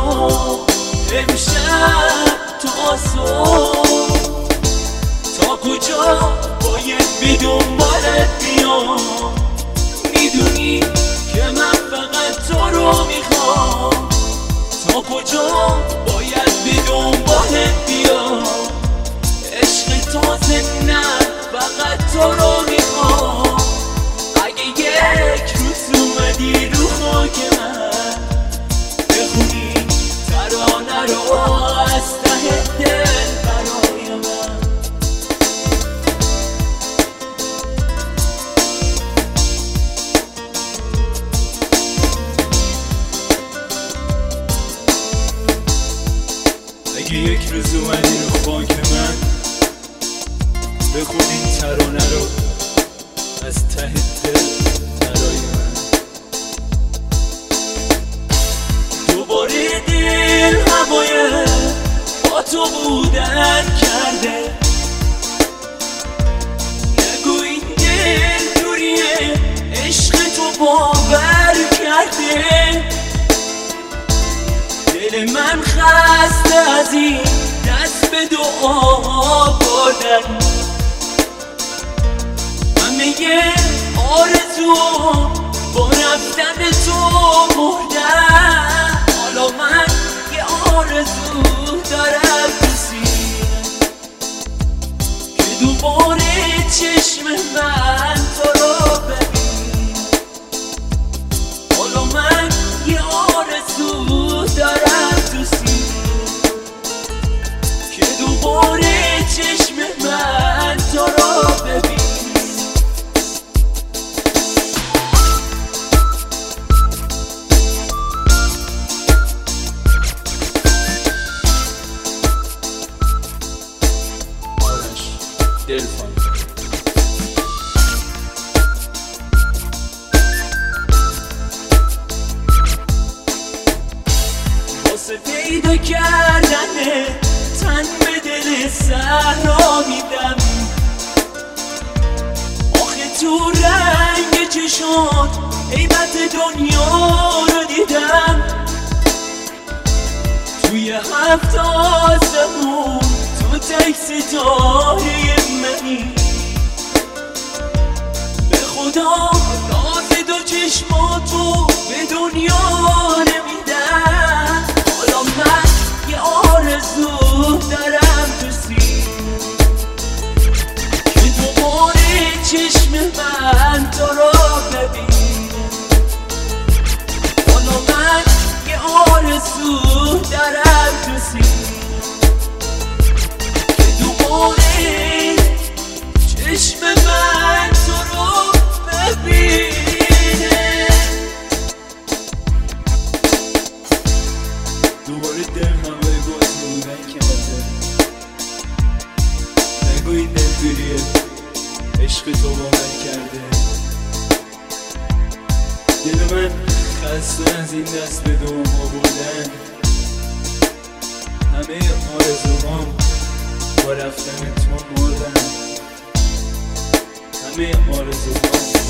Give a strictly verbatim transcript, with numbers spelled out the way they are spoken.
صبح، امشب تا صبح. تا کجا باید بی دنبالت بیام؟ میدونی که من فقط تو رو میخوام. تا کجا باید بی دنبالت بیام؟ عشق تازه نه، فقط تو رو میخوام. اگه یک روز اومدی رو خاک من، بخونی ترانه رو از ته دل برای من. اگه یک روز اومدی رو خاک من، بخونی ترانه رو از ته دل برای من. دوباره دل هوای با تو بودن کرده. نگو این دل دوریه، عشق تو باور کرده. دل من خسته از این دست به دعا بردن. همه آرزو با رفتن تو مردن. حالا من یه آرزو دارم تو سینه، که دوباره چشم من تو رو ببین. حالا من یه آرزو دارم تو سینه، که دوباره چشم من تو رو ببین. دلفان واسه پیدا کردن تن به دل صحرا میدم. آخه تو رنگ چشات عیبت دنیا رو دیدم. توی هفت آسمون تو تک ستاره منی. به خدا راز دو چشماتو به دنیا نمیدم. حالا من یه آرزو دارم تو سینه، که دوباره چشم من تو رو ببینه. حالا من یه آرزو دارم تو سینه، چشم من تو رو ببینه. دوباره دل همه با تو بودن کرده. نگو این دل دوریه، عشق تو با من کرده. دل من خسته از این دست به دوم ها بودن. همه آرزوهام با رفتن تو مردن. همه آرزوهام